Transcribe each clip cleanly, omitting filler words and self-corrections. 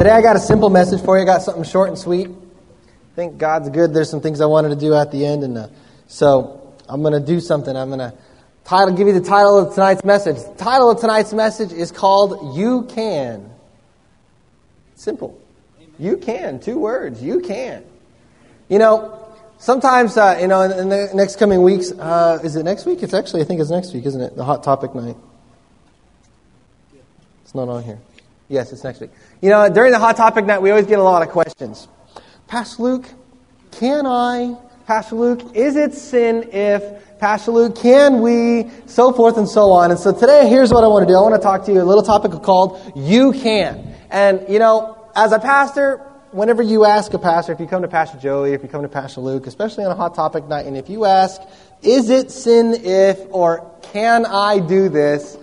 Today I got a simple message for you. I got something short and sweet. I think God's good. There's some things I wanted to do at the end, and so I'm going to do something. I'm going to give you the title of tonight's message. The title of tonight's message is called "You Can." Simple. You can. 2 words. You can. You know, sometimes, in the next coming weeks, is it next week? I think it's next week, isn't it? The Hot Topic night. It's not on here. Yes, it's next week. You know, during the Hot Topic night, we always get a lot of questions. Pastor Luke, can I? Pastor Luke, is it sin if? Pastor Luke, can we? So forth and so on. And so today, here's what I want to do. I want to talk to you a little topic called You Can. And, you know, as a pastor, whenever you ask a pastor, if you come to Pastor Joey, if you come to Pastor Luke, especially on a Hot Topic night, and if you ask, is it sin if, or can I do this?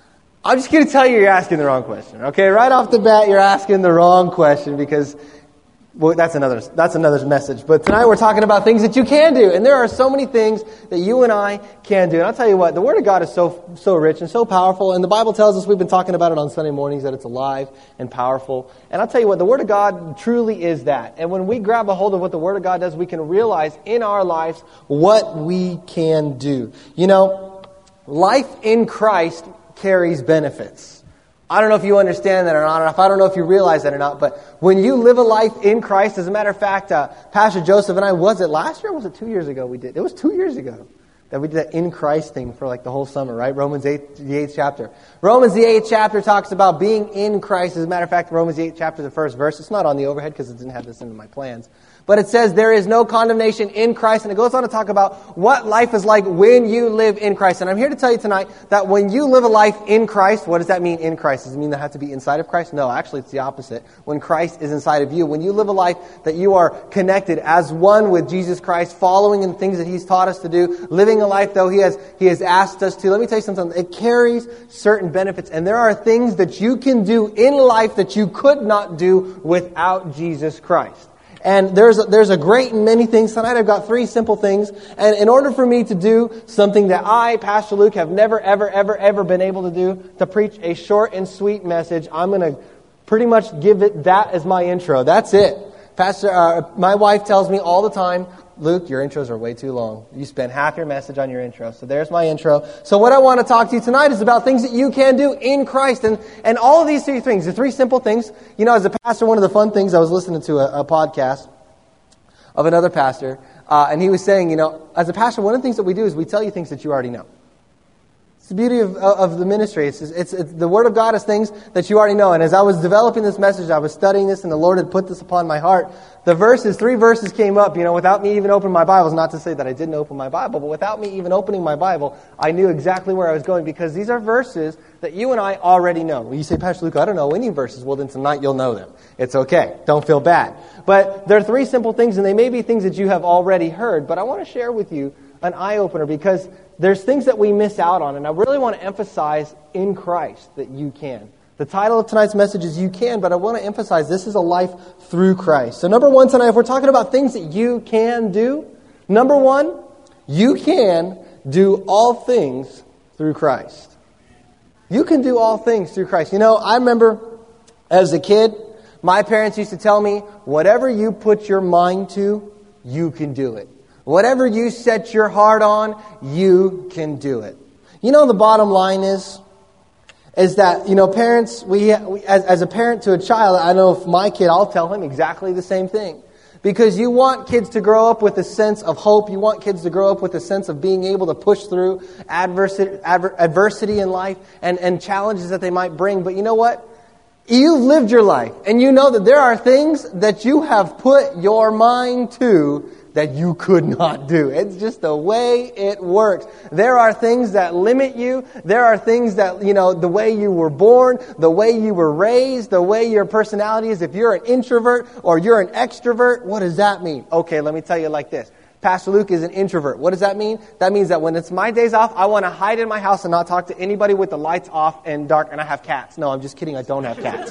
I'm just going to tell you you're asking the wrong question. Okay, right off the bat, you're asking the wrong question because, well, that's another message. But tonight we're talking about things that you can do, and there are so many things that you and I can do. And I'll tell you what, the Word of God is so rich and so powerful, and the Bible tells us, we've been talking about it on Sunday mornings, that it's alive and powerful. And I'll tell you what, the Word of God truly is that. And when we grab a hold of what the Word of God does, we can realize in our lives what we can do. You know, life in Christ carries benefits. I don't know if you understand that or not. I don't know if you realize that or not. But when you live a life in Christ, as a matter of fact, Pastor Joseph and I, was it last year or was it 2 years ago we did? It was 2 years ago that we did that in Christ thing for like the whole summer, right? Romans 8, the 8th chapter. Romans the 8th chapter talks about being in Christ. As a matter of fact, Romans the 8th chapter, the first verse. It's not on the overhead because it didn't have this in my plans. But it says there is no condemnation in Christ. And it goes on to talk about what life is like when you live in Christ. And I'm here to tell you tonight that when you live a life in Christ, what does that mean in Christ? Does it mean that have to be inside of Christ? No, actually it's the opposite. When Christ is inside of you, when you live a life that you are connected as one with Jesus Christ, following in things that He's taught us to do, living a life though He has asked us to, let me tell you something, it carries certain benefits. And there are things that you can do in life that you could not do without Jesus Christ. And there's a great many things. Tonight I've got 3 simple things. And in order for me to do something that I, Pastor Luke, have never, ever been able to do, to preach a short and sweet message, I'm going to pretty much give it that as my intro. That's it. My wife tells me all the time, Luke, your intros are way too long. You spend half your message on your intro. So there's my intro. So what I want to talk to you tonight is about things that you can do in Christ. And all of these 3 things, the 3 simple things. You know, as a pastor, one of the fun things, I was listening to a podcast of another pastor, and he was saying, you know, as a pastor, one of the things that we do is we tell you things that you already know. It's the beauty of the ministry. It's the Word of God is things that you already know. And as I was developing this message, I was studying this, and the Lord had put this upon my heart. The 3 verses came up, you know, without me even opening my Bible. Not to say that I didn't open my Bible, but without me even opening my Bible, I knew exactly where I was going, because these are verses that you and I already know. Well, you say, Pastor Luke, I don't know any verses. Well, then tonight you'll know them. It's okay. Don't feel bad. But there are 3 simple things, and they may be things that you have already heard, but I want to share with you an eye-opener, because there's things that we miss out on, and I really want to emphasize in Christ that you can. The title of tonight's message is You Can, but I want to emphasize this is a life through Christ. So number 1 tonight, if we're talking about things that you can do, number 1, you can do all things through Christ. You can do all things through Christ. You know, I remember as a kid, my parents used to tell me, whatever you put your mind to, you can do it. Whatever you set your heart on, you can do it. You know, the bottom line is that, you know, parents, as a parent to a child, I know if my kid, I'll tell him exactly the same thing. Because you want kids to grow up with a sense of hope. You want kids to grow up with a sense of being able to push through adversity in life and challenges that they might bring. But you know what? You've lived your life, and you know that there are things that you have put your mind to that you could not do. It's just the way it works. There are things that limit you. There are things that, you know, the way you were born, the way you were raised, the way your personality is. If you're an introvert or you're an extrovert, what does that mean? Okay, let me tell you like this. Pastor Luke is an introvert. What does that mean? That means that when it's my days off, I want to hide in my house and not talk to anybody with the lights off and dark, and I have cats. No, I'm just kidding. I don't have cats.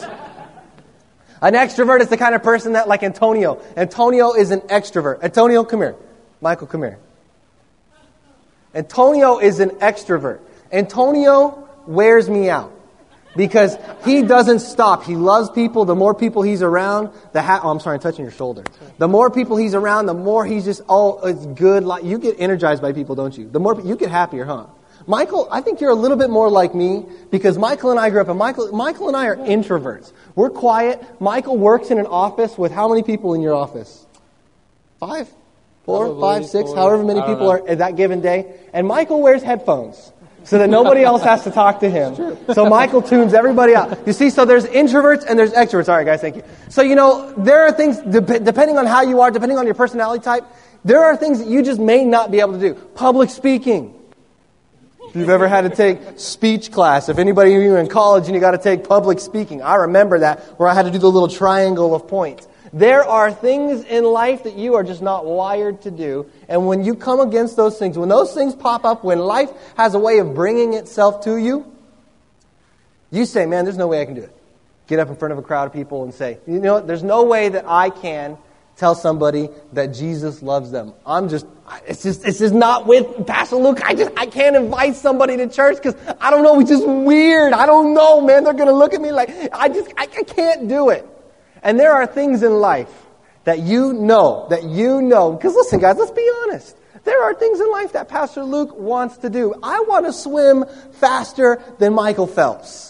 An extrovert is the kind of person that, like Antonio. Antonio is an extrovert. Antonio, come here. Michael, come here. Antonio is an extrovert. Antonio wears me out. Because he doesn't stop. He loves people. The more people he's around, I'm sorry, I'm touching your shoulder. The more people he's around, the more he's just, it's good. You get energized by people, don't you? The more you get happier, huh? Michael, I think you're a little bit more like me because Michael and I grew up, and Michael and I are introverts. We're quiet. Michael works in an office with how many people in your office? 5? 4? Probably 5, 6, 4. however many people are at that given day. And Michael wears headphones so that nobody else has to talk to him. So Michael tunes everybody out. You see, so there's introverts and there's extroverts. All right, guys, thank you. So, there are things, depending on how you are, depending on your personality type, there are things that you just may not be able to do. Public speaking. If you've ever had to take speech class, if anybody of you are in college and you got to take public speaking, I remember that, where I had to do the little triangle of points. There are things in life that you are just not wired to do. And when you come against those things, when those things pop up, when life has a way of bringing itself to you, you say, man, there's no way I can do it. Get up in front of a crowd of people and say, there's no way that I can tell somebody that Jesus loves them. It's just not with Pastor Luke. I can't invite somebody to church because I don't know, it's just weird. I don't know, man. They're going to look at me like, I can't do it. And there are things in life that you know, because listen guys, let's be honest. There are things in life that Pastor Luke wants to do. I want to swim faster than Michael Phelps.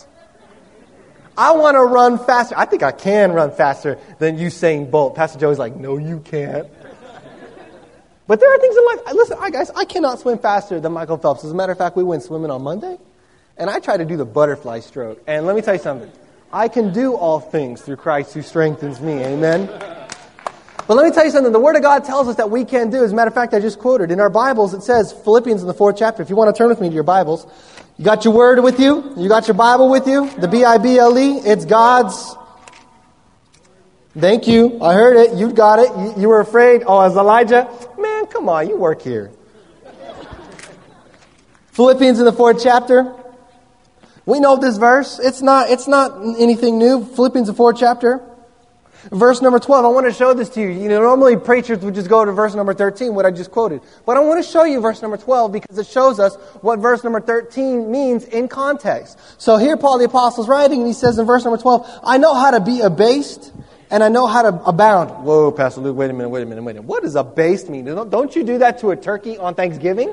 I want to run faster. I think I can run faster than Usain Bolt. Pastor Joey's like, no, you can't. But there are things in life. Listen, guys, I cannot swim faster than Michael Phelps. As a matter of fact, we went swimming on Monday, and I tried to do the butterfly stroke. And let me tell you something. I can do all things through Christ who strengthens me. Amen? But let me tell you something. The Word of God tells us that we can do. As a matter of fact, I just quoted. In our Bibles, it says, Philippians in the 4th chapter. If you want to turn with me to your Bibles. You got your Word with you? You got your Bible with you? The Bible. It's God's. Thank you. I heard it. You got it. You were afraid. Oh, as Elijah? Man, come on. You work here. Philippians in the 4th chapter. We know this verse. It's not anything new. Philippians the 4th chapter. Verse number 12. I want to show this to you. Normally preachers would just go to verse number 13, what I just quoted. But I want to show you verse number 12 because it shows us what verse number 13 means in context. So here Paul the Apostle is writing and he says in verse number 12, I know how to be abased and I know how to abound. Whoa, Pastor Luke, wait a minute. What does abased mean? Don't you do that to a turkey on Thanksgiving?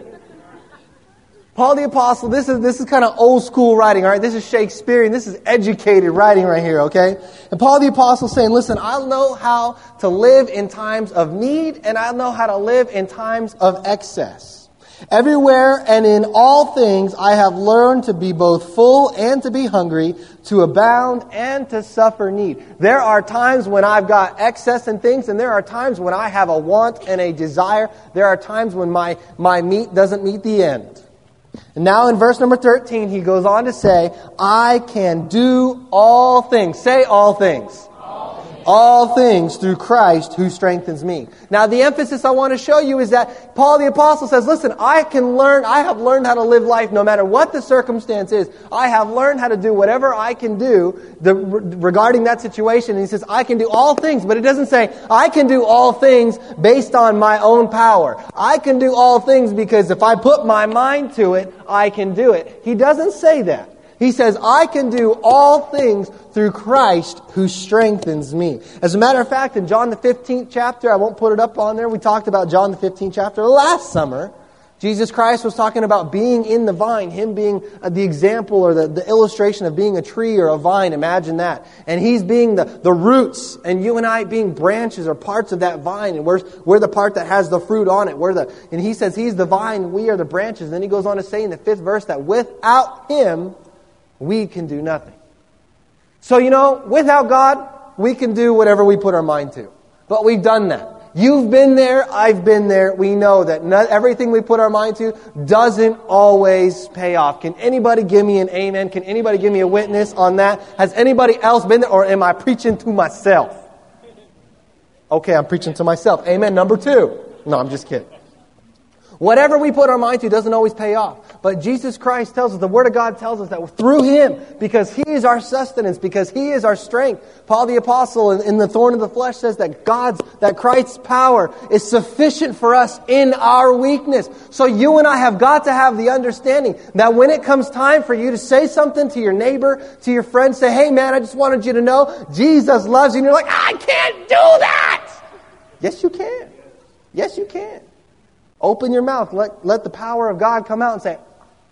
Paul the Apostle, this is kind of old school writing, all right? This is Shakespearean. This is educated writing right here, okay? And Paul the Apostle is saying, listen, I know how to live in times of need, and I know how to live in times of excess. Everywhere and in all things, I have learned to be both full and to be hungry, to abound and to suffer need. There are times when I've got excess in things, and there are times when I have a want and a desire. There are times when my meat doesn't meet the end. And now in verse number 13, he goes on to say, I can do all things. Say all things. All things through Christ who strengthens me. Now the emphasis I want to show you is that Paul the Apostle says, listen, I have learned how to live life no matter what the circumstance is. I have learned how to do whatever I can do regarding that situation. And he says, I can do all things, but it doesn't say, I can do all things based on my own power. I can do all things because if I put my mind to it, I can do it. He doesn't say that. He says, I can do all things through Christ who strengthens me. As a matter of fact, in John the 15th chapter, I won't put it up on there, we talked about John the 15th chapter last summer. Jesus Christ was talking about being in the vine, Him being the example or the illustration of being a tree or a vine, imagine that. And He's being the roots, and you and I being branches or parts of that vine, and we're the part that has the fruit on it. And He says He's the vine, we are the branches. And then He goes on to say in the 5th verse that without Him, we can do nothing. So, without God, we can do whatever we put our mind to. But we've done that. You've been there, I've been there. We know that everything we put our mind to doesn't always pay off. Can anybody give me an amen? Can anybody give me a witness on that? Has anybody else been there, or am I preaching to myself? Okay, I'm preaching to myself. Amen. Number 2. No, I'm just kidding. Whatever we put our mind to doesn't always pay off. But Jesus Christ tells us, the Word of God tells us that through Him, because He is our sustenance, because He is our strength. Paul the Apostle in the Thorn of the Flesh says that Christ's power is sufficient for us in our weakness. So you and I have got to have the understanding that when it comes time for you to say something to your neighbor, to your friend, say, hey man, I just wanted you to know Jesus loves you. And you're like, I can't do that. Yes, you can. Yes, you can. Open your mouth. Let the power of God come out and say,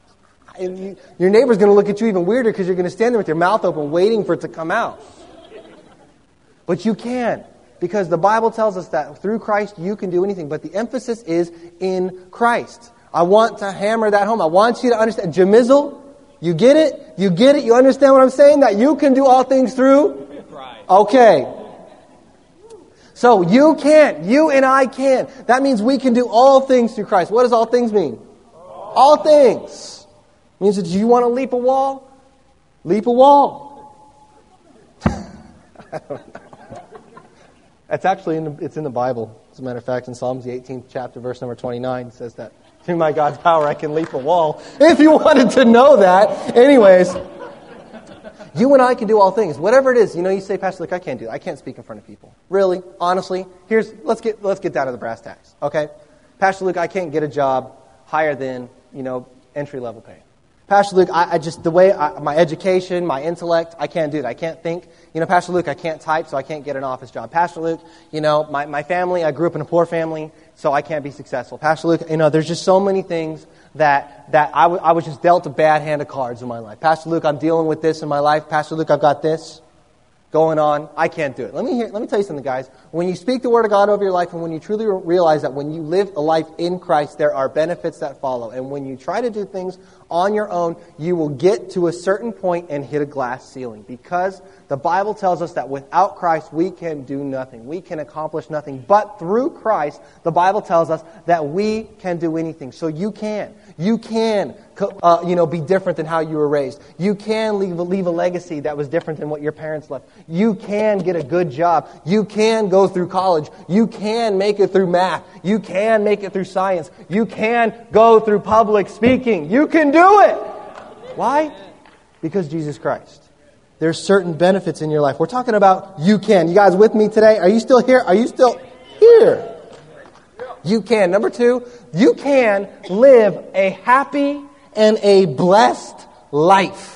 your neighbor's going to look at you even weirder because you're going to stand there with your mouth open waiting for it to come out. But you can, because the Bible tells us that through Christ you can do anything. But the emphasis is in Christ. I want to hammer that home. I want you to understand. Jamizzle, you get it? You get it? You understand what I'm saying? That you can do all things through? Okay. So you can. You and I can. That means we can do all things through Christ. What does all things mean? All things. It means that you want to leap a wall? Leap a wall. I don't know. That's actually it's in the Bible. As a matter of fact, in Psalms, the 18th chapter, verse number 29, it says that through my God's power I can leap a wall. If you wanted to know that. Anyways, you and I can do all things. Whatever it is, you say, Pastor Luke, I can't do that. I can't speak in front of people. Really? Honestly? Let's get down to the brass tacks. Okay? Pastor Luke, I can't get a job higher than, entry-level pay. Pastor Luke, my education, my intellect, I can't do that. I can't think. Pastor Luke, I can't type, so I can't get an office job. Pastor Luke, my family, I grew up in a poor family, so I can't be successful. Pastor Luke, there's just so many things that I was just dealt a bad hand of cards in my life. Pastor Luke, I'm dealing with this in my life. Pastor Luke, I've got this going on. I can't do it. Let me tell you something, guys. When you speak the Word of God over your life and when you truly realize that when you live a life in Christ, there are benefits that follow. And when you try to do things on your own, you will get to a certain point and hit a glass ceiling. Because the Bible tells us that without Christ, we can do nothing. We can accomplish nothing. But through Christ, the Bible tells us that we can do anything. So you can. You can, be different than how you were raised. You can leave a legacy that was different than what your parents left. You can get a good job. You can go through college. You can make it through math. You can make it through science. You can go through public speaking. You can do it. Why? Because Jesus Christ. There's certain benefits in your life. We're talking about you can. You guys with me today? Are you still here? Are you still here? You can. Number 2, you can live a happy and a blessed life.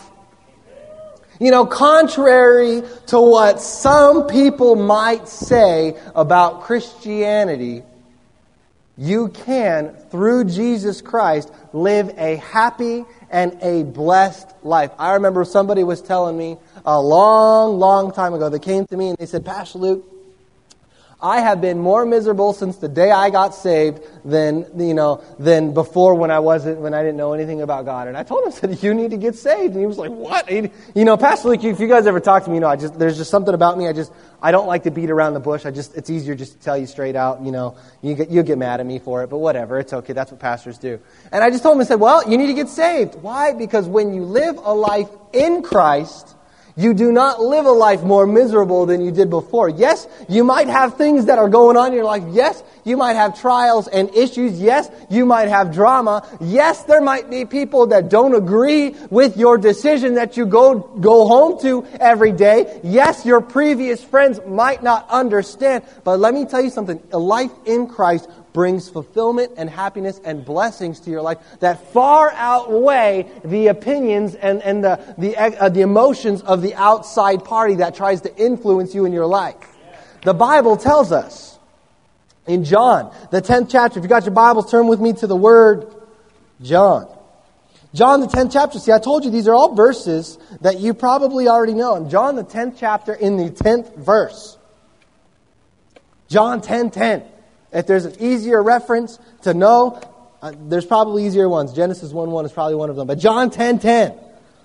Contrary to what some people might say about Christianity, you can, through Jesus Christ, live a happy and a blessed life. I remember somebody was telling me a long, long time ago, they came to me and they said, Pastor Luke, I have been more miserable since the day I got saved than before when I didn't know anything about God. And I told him, I said, you need to get saved. And he was like, what? Pastor Luke, if you guys ever talk to me, there's just something about me. I don't like to beat around the bush. It's easier just to tell you straight out. You'll get mad at me for it, but whatever. It's okay. That's what pastors do. And I just told him, I said, well, you need to get saved. Why? Because when you live a life in Christ, you do not live a life more miserable than you did before. Yes, you might have things that are going on in your life. Yes, you might have trials and issues. Yes, you might have drama. Yes, there might be people that don't agree with your decision that you go home to every day. Yes, your previous friends might not understand. But let me tell you something. A life in Christ brings fulfillment and happiness and blessings to your life that far outweigh the opinions and the emotions of the outside party that tries to influence you in your life. The Bible tells us in John, the 10th chapter, if you got your Bibles, turn with me to the word John. John, the 10th chapter. See, I told you these are all verses that you probably already know. In John, the 10th chapter, in the 10th verse. John 10:10. If there's an easier reference to know, there's probably easier ones. Genesis 1:1 is probably one of them. But John 10:10.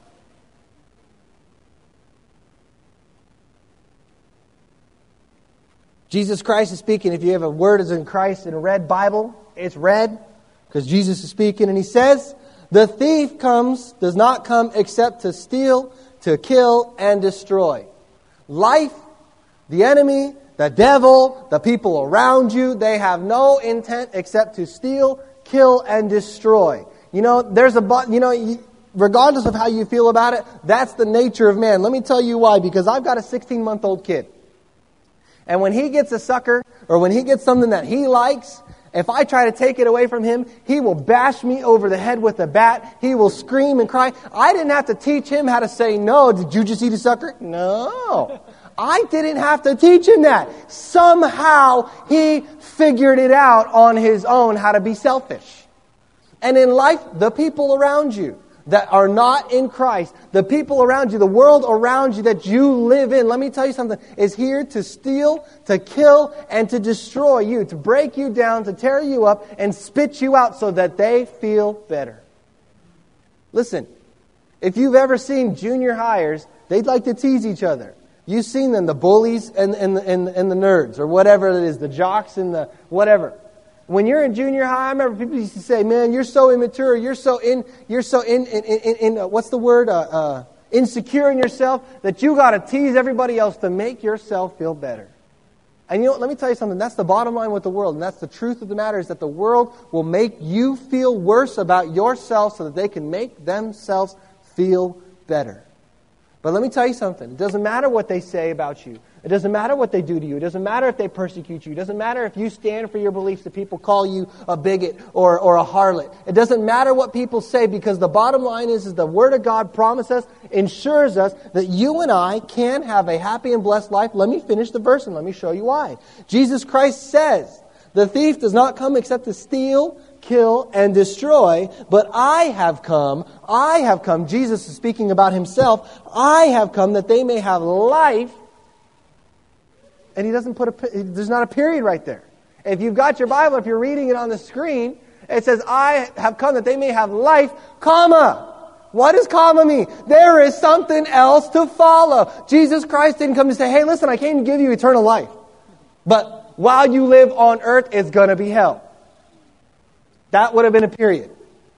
Jesus Christ is speaking. If you have a word as in Christ in a red Bible, it's red because Jesus is speaking. And he says, the thief does not come except to steal, to kill, and destroy. Life, the enemy, the devil, the people around you, they have no intent except to steal, kill, and destroy. Regardless of how you feel about it, that's the nature of man. Let me tell you why. Because I've got a 16-month-old kid. And when he gets a sucker, or when he gets something that he likes, if I try to take it away from him, he will bash me over the head with a bat. He will scream and cry. I didn't have to teach him how to say no. Did you just eat a sucker? No. I didn't have to teach him that. Somehow he figured it out on his own how to be selfish. And in life, the people around you that are not in Christ, the people around you, the world around you that you live in, let me tell you something, is here to steal, to kill, and to destroy you, to break you down, to tear you up, and spit you out so that they feel better. Listen, if you've ever seen junior hires, they'd like to tease each other. You've seen them, the bullies and the nerds, or whatever it is, the jocks and the whatever. When you're in junior high, I remember people used to say, "Man, you're so immature. You're so what's the word? Insecure in yourself that you got to tease everybody else to make yourself feel better." And let me tell you something. That's the bottom line with the world, and that's the truth of the matter: is that the world will make you feel worse about yourself so that they can make themselves feel better. But let me tell you something. It doesn't matter what they say about you. It doesn't matter what they do to you. It doesn't matter if they persecute you. It doesn't matter if you stand for your beliefs, that people call you a bigot or a harlot. It doesn't matter what people say, because the bottom line is the Word of God promises, ensures us that you and I can have a happy and blessed life. Let me finish the verse and let me show you why. Jesus Christ says, "The thief does not come except to steal, kill, and destroy, but I have come, Jesus is speaking about himself, I have come that they may have life." And he doesn't there's not a period right there. If you've got your Bible, if you're reading it on the screen, it says, "I have come that they may have life, comma." What does comma mean? There is something else to follow. Jesus Christ didn't come to say, "Hey, listen, I came to give you eternal life. But while you live on earth, it's going to be hell." That would have been a period.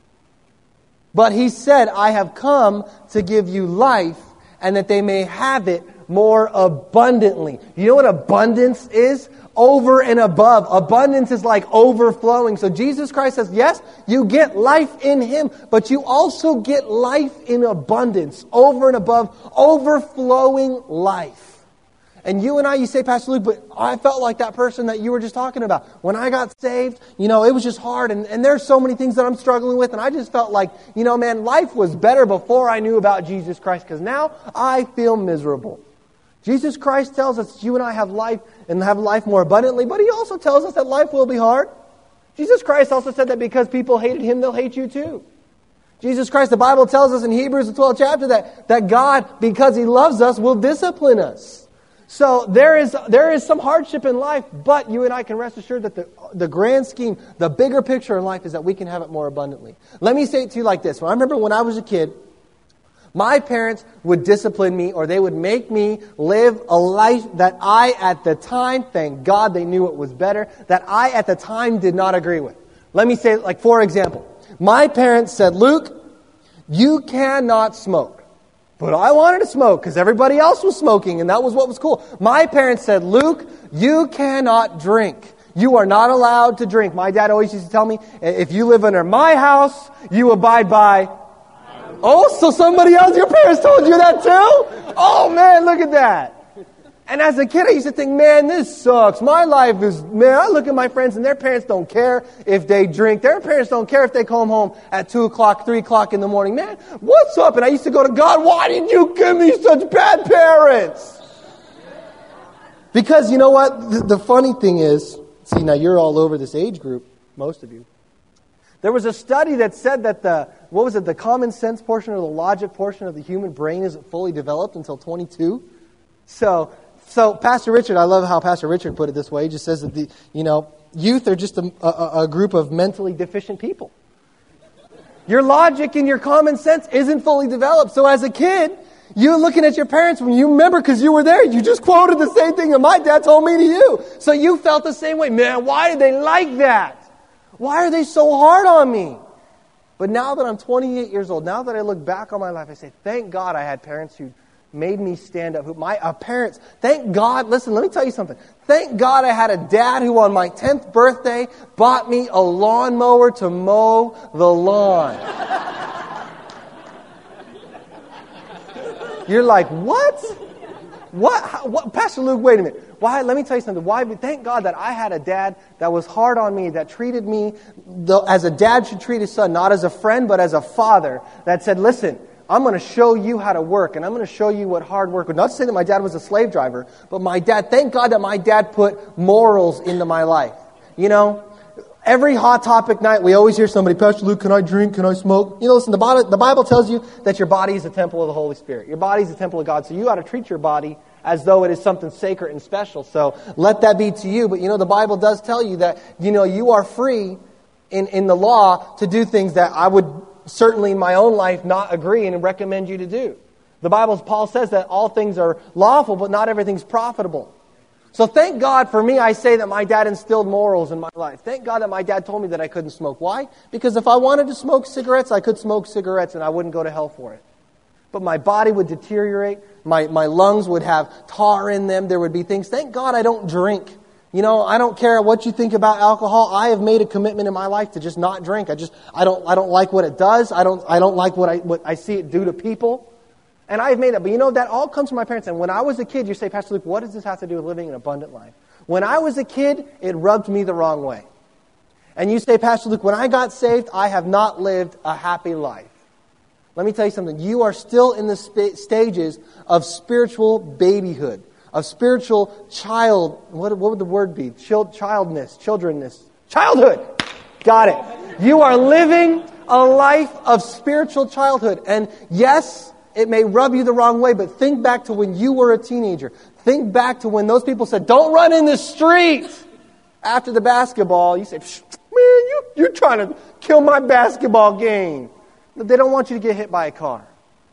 But he said, "I have come to give you life, and that they may have it more abundantly." You know what abundance is? Over and above. Abundance is like overflowing. So Jesus Christ says, yes, you get life in Him, but you also get life in abundance. Over and above, overflowing life. And you and I, you say, "Pastor Luke, but I felt like that person that you were just talking about. When I got saved, it was just hard. And there's so many things that I'm struggling with. And I just felt like, man, life was better before I knew about Jesus Christ. Because now I feel miserable." Jesus Christ tells us you and I have life, and have life more abundantly. But He also tells us that life will be hard. Jesus Christ also said that because people hated Him, they'll hate you too. Jesus Christ, the Bible tells us in Hebrews, the 12th chapter, that God, because He loves us, will discipline us. So there is some hardship in life, but you and I can rest assured that the grand scheme, the bigger picture in life is that we can have it more abundantly. Let me say it to you like this. I remember when I was a kid, my parents would discipline me, or they would make me live a life that I at the time, thank God they knew it was better, that I at the time did not agree with. Let me say, for example, my parents said, "Luke, you cannot smoke." But I wanted to smoke because everybody else was smoking, and that was what was cool. My parents said, "Luke, you cannot drink. You are not allowed to drink." My dad always used to tell me, "If you live under my house, you abide by..." Oh, so somebody else, your parents told you that too? Oh man, look at that. And as a kid, I used to think, "Man, this sucks. My life is..." Man, I look at my friends and their parents don't care if they drink. Their parents don't care if they come home at 2 o'clock, 3 o'clock in the morning. Man, what's up? And I used to go to God, "Why did you give me such bad parents?" Because you know what? The funny thing is, see, now you're all over this age group, most of you. There was a study that said that the common sense portion or the logic portion of the human brain isn't fully developed until 22. So Pastor Richard, I love how Pastor Richard put it this way. He just says that youth are just a group of mentally deficient people. Your logic and your common sense isn't fully developed. So as a kid, you're looking at your parents, when you remember because you were there, you just quoted the same thing that my dad told me to you. So you felt the same way. Man, why did they like that? Why are they so hard on me? But now that I'm 28 years old, now that I look back on my life, I say, thank God I had parents who made me stand up. My parents, thank God, listen, let me tell you something. Thank God I had a dad who on my 10th birthday bought me a lawnmower to mow the lawn. You're like, what? What? Pastor Luke, wait a minute. Why? Let me tell you something. Why? Thank God that I had a dad that was hard on me, that treated me as a dad should treat his son, not as a friend, but as a father, that said, listen, I'm going to show you how to work, and I'm going to show you what hard work was. Not to say that my dad was a slave driver, but my dad, thank God that my dad put morals into my life. You know, every Hot Topic night, we always hear somebody, Pastor Luke, can I drink? Can I smoke? You know, listen, the Bible tells you that your body is a temple of the Holy Spirit. Your body is a temple of God, so you got to treat your body as though it is something sacred and special. So let that be to you. But, you know, the Bible does tell you that, you know, you are free in the law to do things that I would certainly in my own life not agree and recommend you to do. The Bible, Paul says that all things are lawful, but not everything's profitable. So thank God for me, I say that my dad instilled morals in my life. Thank God that my dad told me that I couldn't smoke. Why? Because if I wanted to smoke cigarettes, I could smoke cigarettes and I wouldn't go to hell for it. But my body would deteriorate. My lungs would have tar in them. There would be things. Thank God I don't drink. You know, I don't care what you think about alcohol. I have made a commitment in my life to just not drink. I don't like what it does. I don't like what I see it do to people. And I've made that. But you know, that all comes from my parents. And when I was a kid, you say, Pastor Luke, what does this have to do with living an abundant life? When I was a kid, it rubbed me the wrong way. And you say, Pastor Luke, when I got saved, I have not lived a happy life. Let me tell you something. You are still in the stages of spiritual babyhood, of spiritual what would the word be? Childreness. Childhood. Got it. You are living a life of spiritual childhood. And yes, it may rub you the wrong way, but think back to when you were a teenager. Think back to when those people said, don't run in the street after the basketball. You say, man, you're trying to kill my basketball game. They don't want you to get hit by a car.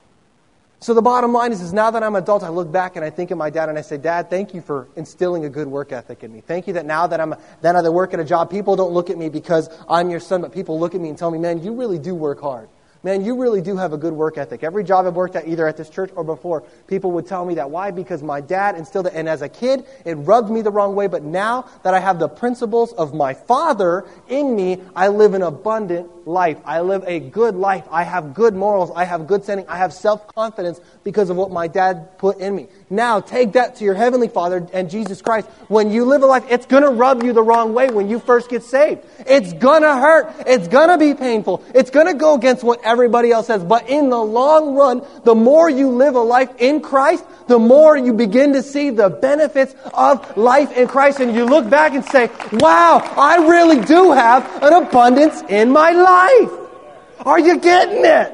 So the bottom line is now that I'm an adult, I look back and I think of my dad and I say, Dad, thank you for instilling a good work ethic in me. Thank you that now that I work at a job, people don't look at me because I'm your son, but people look at me and tell me, man, you really do work hard. Man, you really do have a good work ethic. Every job I've worked at, either at this church or before, people would tell me that. Why? Because my dad instilled it. And as a kid, it rubbed me the wrong way. But now that I have the principles of my father in me, I live an abundant life. I live a good life. I have good morals. I have good standing. I have self-confidence because of what my dad put in me. Now, take that to your Heavenly Father and Jesus Christ. When you live a life, it's going to rub you the wrong way when you first get saved. It's going to hurt. It's going to be painful. It's going to go against what everybody else says. But in the long run, the more you live a life in Christ, the more you begin to see the benefits of life in Christ. And you look back and say, wow, I really do have an abundance in my life. Are you getting it?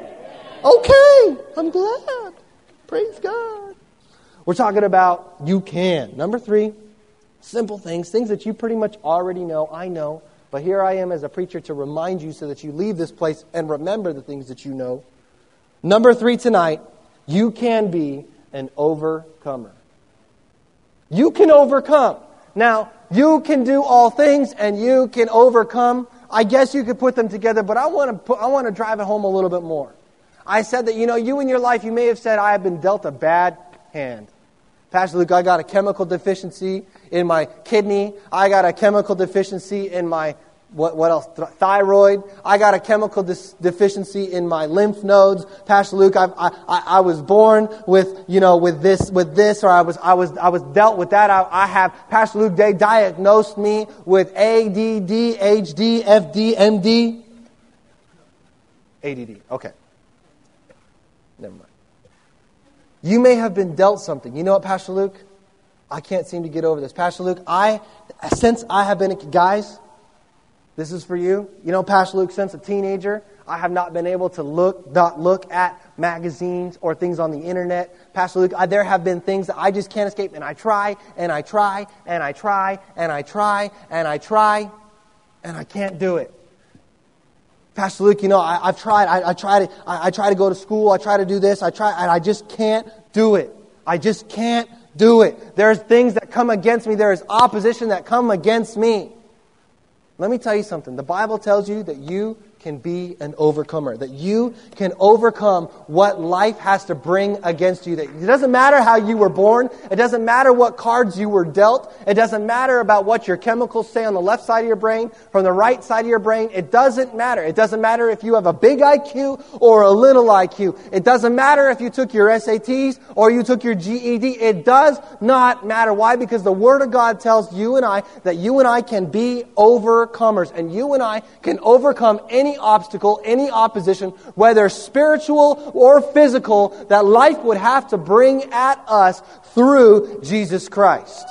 Okay, I'm glad. Praise God. We're talking about you can. Number 3, simple things that you pretty much already know. I know. But here I am as a preacher to remind you so that you leave this place and remember the things that you know. Number 3 tonight, you can be an overcomer. You can overcome. Now, you can do all things and you can overcome. I guess you could put them together, but I want to drive it home a little bit more. I said that, you in your life, you may have said, I have been dealt a bad hand. Pastor Luke, I got a chemical deficiency in my kidney. I got a chemical deficiency in my, what else? Thyroid. I got a chemical deficiency in my lymph nodes. Pastor Luke, I was born with, with this, or I was dealt with that. I have, Pastor Luke, they diagnosed me with ADD, HD, FD, MD. ADD. Okay. Never mind. You may have been dealt something. You know what, Pastor Luke? I can't seem to get over this. Pastor Luke, since I have been, guys, this is for you. Pastor Luke, since a teenager, I have not been able to not look at magazines or things on the internet. Pastor Luke, there have been things that I just can't escape, and I try, and I try, and I try, and I try, and I try, and I can't do it. Pastor Luke, I've tried. I try to go to school. I try to do this. And I just can't do it. I just can't do it. There's things that come against me. There is opposition that come against me. Let me tell you something. The Bible tells you that you can be an overcomer. That you can overcome what life has to bring against you. That it doesn't matter how you were born. It doesn't matter what cards you were dealt. It doesn't matter about what your chemicals say on the left side of your brain, from the right side of your brain. It doesn't matter. It doesn't matter if you have a big IQ or a little IQ. It doesn't matter if you took your SATs or you took your GED. It does not matter. Why? Because the Word of God tells you and I that you and I can be overcomers. And you and I can overcome any obstacle, any opposition, whether spiritual or physical, that life would have to bring at us through Jesus Christ.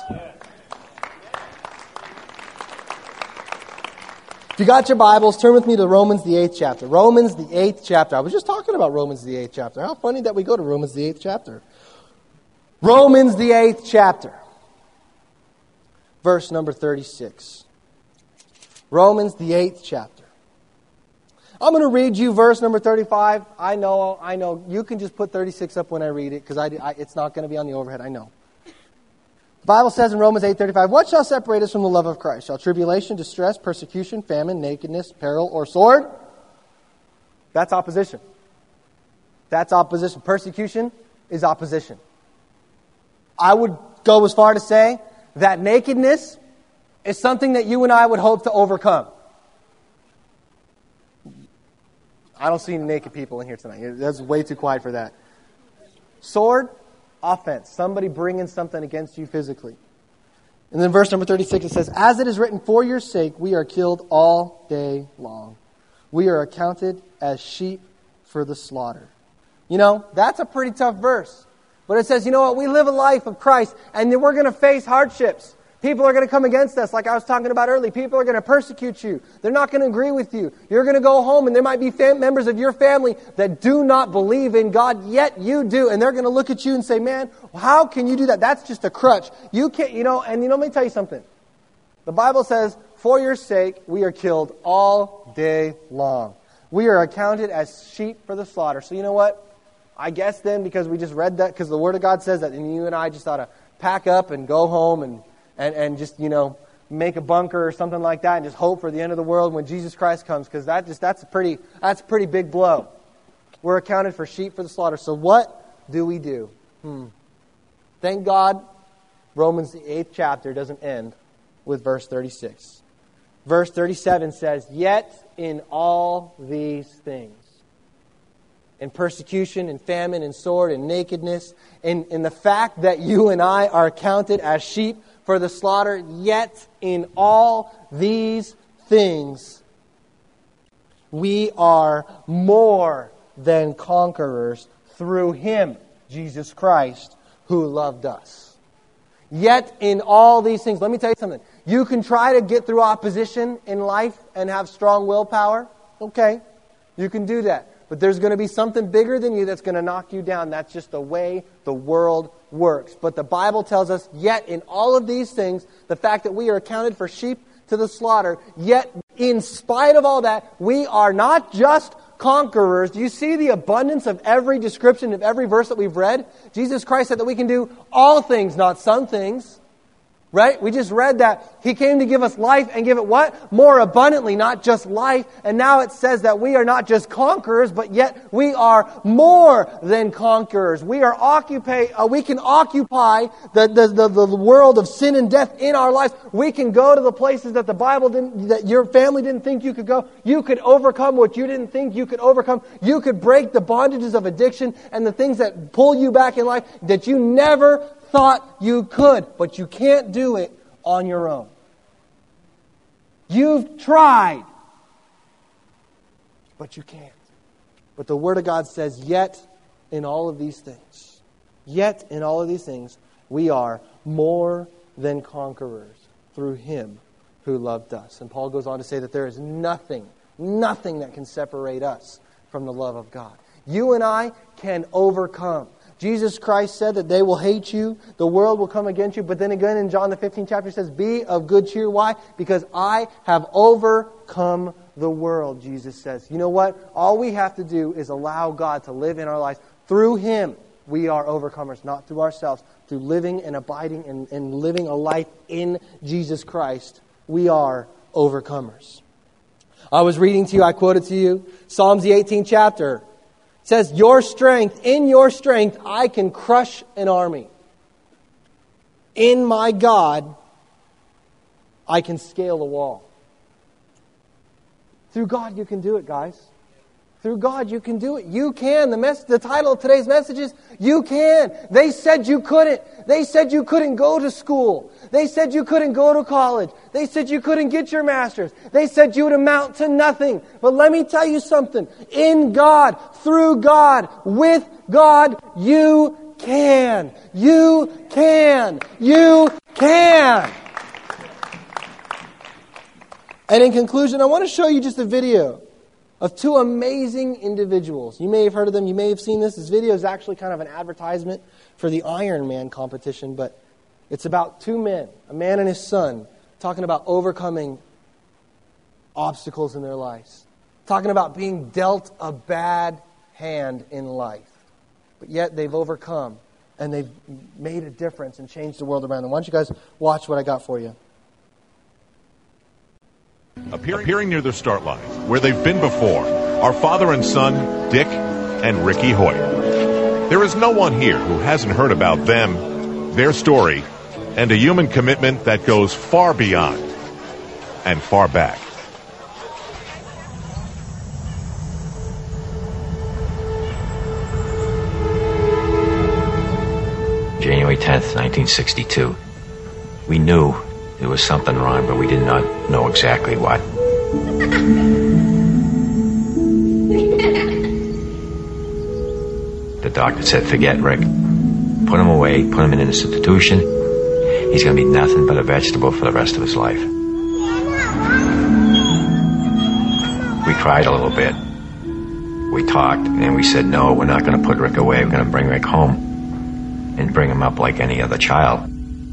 If you got your Bibles, turn with me to Romans the 8th chapter. Romans the 8th chapter. I was just talking about Romans the 8th chapter. How funny that we go to Romans the 8th chapter. Romans the 8th chapter. Verse number 36. Romans the 8th chapter. I'm going to read you verse number 35. I know. You can just put 36 up when I read it, because it's not going to be on the overhead. I know. The Bible says in Romans 8:35, "What shall separate us from the love of Christ? Shall tribulation, distress, persecution, famine, nakedness, peril, or sword?" That's opposition. That's opposition. Persecution is opposition. I would go as far to say that nakedness is something that you and I would hope to overcome. I don't see any naked people in here tonight. That's way too quiet for that. Sword, offense. Somebody bringing something against you physically. And then verse number 36, it says, "As it is written, for your sake we are killed all day long. We are accounted as sheep for the slaughter." You know, that's a pretty tough verse. But it says, you know what, we live a life of Christ, and then we're going to face hardships. People are going to come against us, like I was talking about earlier. People are going to persecute you. They're not going to agree with you. You're going to go home, and there might be members of your family that do not believe in God, yet you do. And they're going to look at you and say, man, how can you do that? That's just a crutch. You can't, let me tell you something. The Bible says, for your sake, we are killed all day long. We are accounted as sheep for the slaughter. So you know what? I guess then, because we just read that, because the Word of God says that, and you and I just ought to pack up and go home and just, make a bunker or something like that and just hope for the end of the world when Jesus Christ comes, because that's a pretty big blow. We're accounted for sheep for the slaughter. So what do we do? Thank God Romans the 8th chapter doesn't end with verse 36. Verse 37 says, "Yet in all these things," in persecution, in famine, in sword, in nakedness, in the fact that you and I are counted as sheep for the slaughter, yet in all these things we are more than conquerors through Him, Jesus Christ, who loved us. Yet in all these things, let me tell you something. You can try to get through opposition in life and have strong willpower. Okay, you can do that. But there's going to be something bigger than you that's going to knock you down. That's just the way the world works. But the Bible tells us, yet in all of these things, the fact that we are accounted for sheep to the slaughter, yet in spite of all that, we are not just conquerors. Do you see the abundance of every description of every verse that we've read? Jesus Christ said that we can do all things, not some things. Right? We just read that He came to give us life and give it what? More abundantly, not just life. And now it says that we are not just conquerors, but yet we are more than conquerors. We can occupy the world of sin and death in our lives. We can go to the places that that your family didn't think you could go. You could overcome what you didn't think you could overcome. You could break the bondages of addiction and the things that pull you back in life that you never thought you could, but you can't do it on your own. You've tried, but you can't. But the Word of God says, yet in all of these things, we are more than conquerors through Him who loved us. And Paul goes on to say that there is nothing that can separate us from the love of God. You and I can overcome. Jesus Christ said that they will hate you, the world will come against you, but then again in John the 15th chapter it says, be of good cheer. Why? Because I have overcome the world, Jesus says. You know what? All we have to do is allow God to live in our lives. Through Him, we are overcomers, not through ourselves. Through living and abiding and living a life in Jesus Christ, we are overcomers. I was reading to you, I quoted to you, Psalms the 18th chapter. It says, in your strength, I can crush an army. In my God, I can scale a wall. Through God, you can do it, guys. Through God, you can do it. You can. The title of today's message is, You Can. They said you couldn't. They said you couldn't go to school. They said you couldn't go to college. They said you couldn't get your master's. They said you would amount to nothing. But let me tell you something. In God, through God, with God, you can. You can. You can. And in conclusion, I want to show you just a video of two amazing individuals. You may have heard of them. You may have seen this. This video is actually kind of an advertisement for the Ironman competition, but it's about two men, a man and his son, talking about overcoming obstacles in their lives, talking about being dealt a bad hand in life, but yet they've overcome and they've made a difference and changed the world around them. Why don't you guys watch what I got for you? Appearing near the start line, where they've been before, are father and son, Dick and Ricky Hoyt. There is no one here who hasn't heard about them, their story, and a human commitment that goes far beyond and far back. January 10th, 1962. We knew there was something wrong, but we did not know exactly what. The doctor said, forget Rick. Put him away, put him in an institution. He's going to be nothing but a vegetable for the rest of his life. We cried a little bit. We talked, and we said, no, we're not going to put Rick away. We're going to bring Rick home and bring him up like any other child.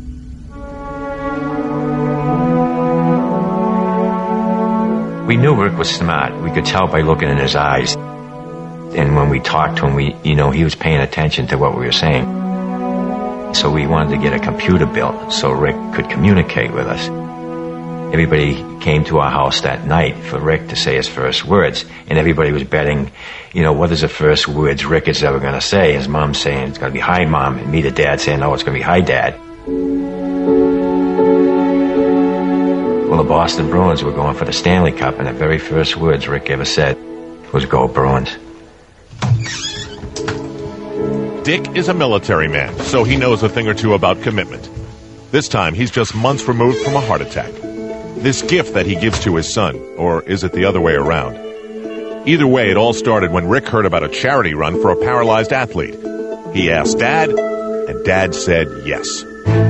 We knew Rick was smart. We could tell by looking in his eyes. And when we talked to him, he was paying attention to what we were saying. So we wanted to get a computer built so Rick could communicate with us. Everybody came to our house that night for Rick to say his first words. And everybody was betting, what is the first words Rick is ever going to say? His mom saying, it's going to be, hi, Mom. And me, the dad, saying, no, it's going to be, hi, Dad. Well, the Boston Bruins were going for the Stanley Cup, and the very first words Rick ever said was, go Bruins. Dick is a military man, so he knows a thing or two about commitment. This time, he's just months removed from a heart attack. This gift that he gives to his son, or is it the other way around? Either way, it all started when Rick heard about a charity run for a paralyzed athlete. He asked Dad, and Dad said yes.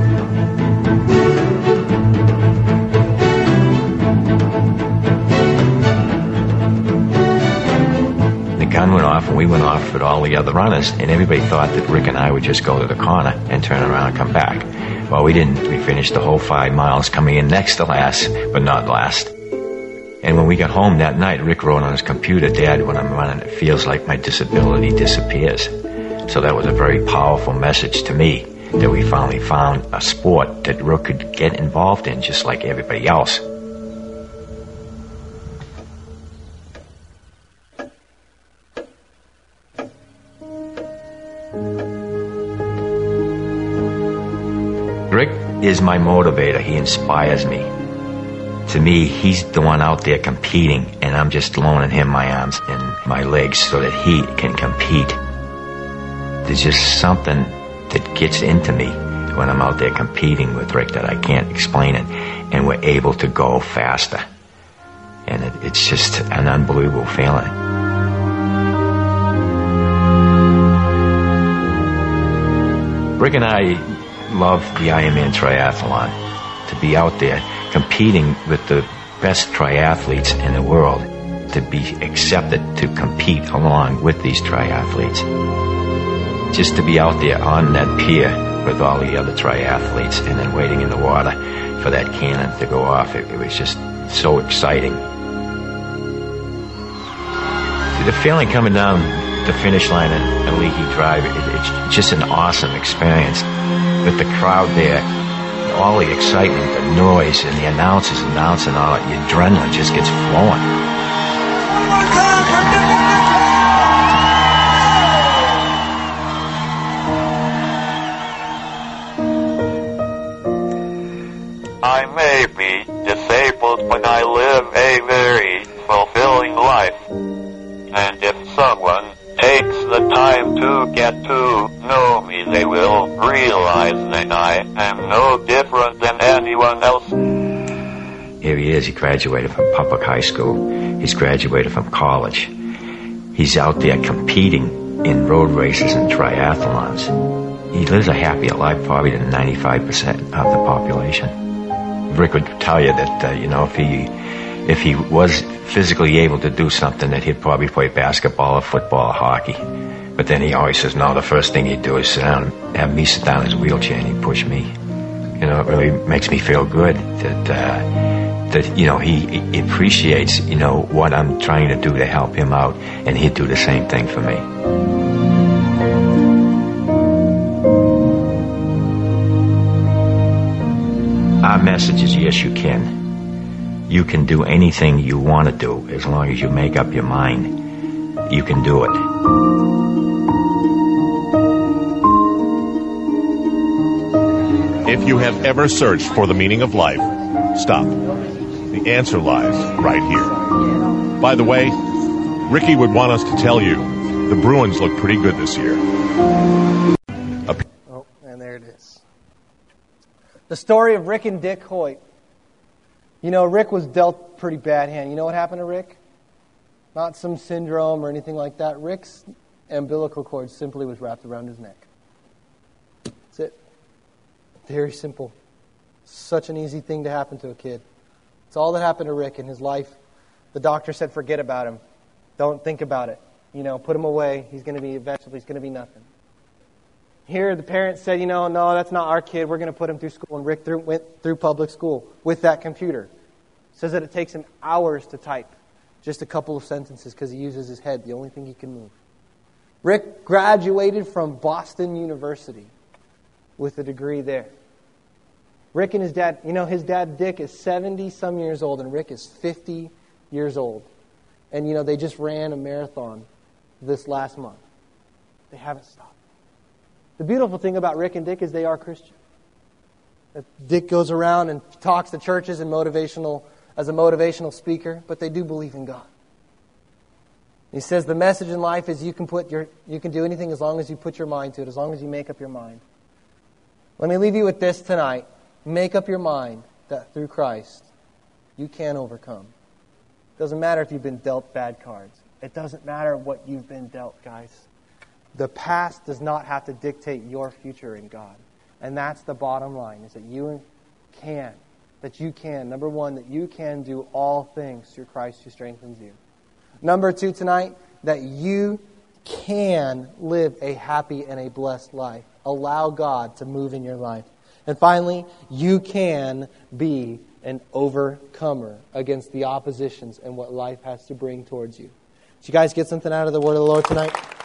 Gun went off, and we went off with all the other runners, and everybody thought that Rick and I would just go to the corner and turn around and come back. Well, we didn't. We finished the whole 5 miles, coming in next to last, but not last. And when we got home that night, Rick wrote on his computer, Dad, when I'm running, it feels like my disability disappears. So that was a very powerful message to me, that we finally found a sport that Rick could get involved in just like everybody else. Rick is my motivator. He inspires me. To me, he's the one out there competing, and I'm just loaning him my arms and my legs so that he can compete. There's just something that gets into me when I'm out there competing with Rick that I can't explain it, and we're able to go faster. And it's just an unbelievable feeling. Rick and I love the Ironman triathlon, to be out there competing with the best triathletes in the world, to be accepted to compete along with these triathletes. Just to be out there on that pier with all the other triathletes and then waiting in the water for that cannon to go off, it was just so exciting. The feeling coming down the finish line at Leahy Drive, it's just an awesome experience. With the crowd there all the excitement, the noise, and the announcers announcing all that, your adrenaline just gets flowing. I may be disabled, but I live a very fulfilling life. And if someone takes the time to get to know me, they will realize that I am no different than anyone else. Here he is. He graduated from public high school. He's graduated from college. He's out there competing in road races and triathlons. He lives a happier life probably than 95% of the population. Rick would tell you that, if he was physically able to do something, that he'd probably play basketball or football or hockey. But then he always says, no, the first thing he'd do is have me sit down in his wheelchair and he'd push me. It really makes me feel good that he appreciates, what I'm trying to do to help him out, and he'd do the same thing for me. Our message is, yes, you can. You can do anything you want to do as long as you make up your mind. You can do it. If you have ever searched for the meaning of life, stop. The answer lies right here. By the way, Ricky would want us to tell you the Bruins look pretty good this year. Oh, and there it is. The story of Rick and Dick Hoyt. Rick was dealt a pretty bad hand. You know what happened to Rick? Not some syndrome or anything like that. Rick's umbilical cord simply was wrapped around his neck. That's it. Very simple. Such an easy thing to happen to a kid. It's all that happened to Rick in his life. The doctor said, forget about him. Don't think about it. Put him away. He's going to be a vegetable. He's going to be nothing. Here, the parents said, no, that's not our kid. We're going to put him through school. And Rick went through public school with that computer. Says that it takes him hours to type just a couple of sentences because he uses his head, the only thing he can move. Rick graduated from Boston University with a degree there. Rick and his dad, his dad Dick is 70-some years old and Rick is 50 years old. And, they just ran a marathon this last month. They haven't stopped. The beautiful thing about Rick and Dick is they are Christian. Dick goes around and talks to churches and as a motivational speaker, but they do believe in God. He says the message in life is you can do anything as long as you put your mind to it, as long as you make up your mind. Let me leave you with this tonight. Make up your mind that through Christ you can overcome. It doesn't matter if you've been dealt bad cards. It doesn't matter what you've been dealt, guys. The past does not have to dictate your future in God. And that's the bottom line, is that you can. Number one, that you can do all things through Christ who strengthens you. Number two tonight, that you can live a happy and a blessed life. Allow God to move in your life. And finally, you can be an overcomer against the oppositions and what life has to bring towards you. Did you guys get something out of the word of the Lord tonight?